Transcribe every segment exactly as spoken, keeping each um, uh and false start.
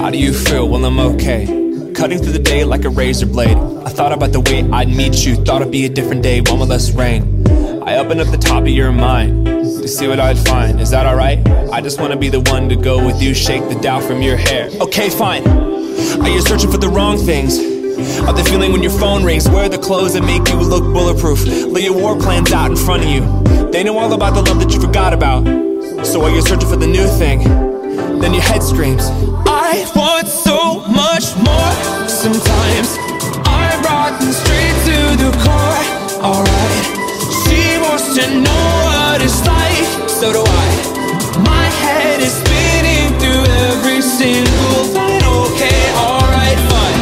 How do you feel? Well, I'm okay. Cutting through the day like a razor blade. I thought about the way I'd meet you. Thought it'd be a different day, one with less rain. I opened up the top of your mind to see what I'd find. Is that alright? I just wanna be the one to go with you. Shake the doubt from your hair. Okay, fine. Are you searching for the wrong things? Are they feeling when your phone rings? Wear the clothes that make you look bulletproof. Lay your war plans out in front of you. They know all about the love that you forgot about. So while you're searching for the new thing, then your head screams, I want so much more. Sometimes I'm rotten straight to the core. Alright, she wants to know what it's like. So do I. My head is spinning through every single line. Okay, alright, fine.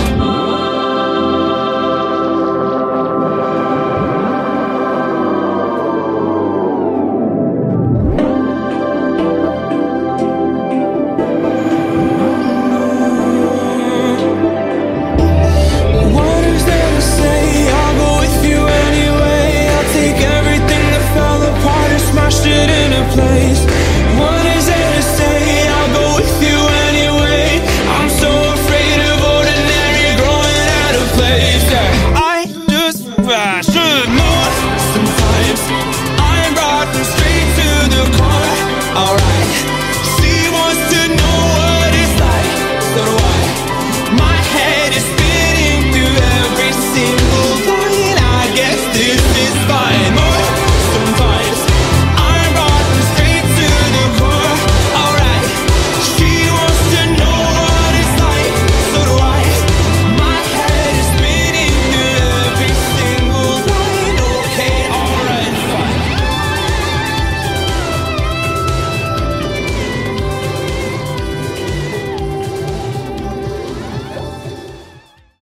Sometimes I'm rotten straight to the core. Alright.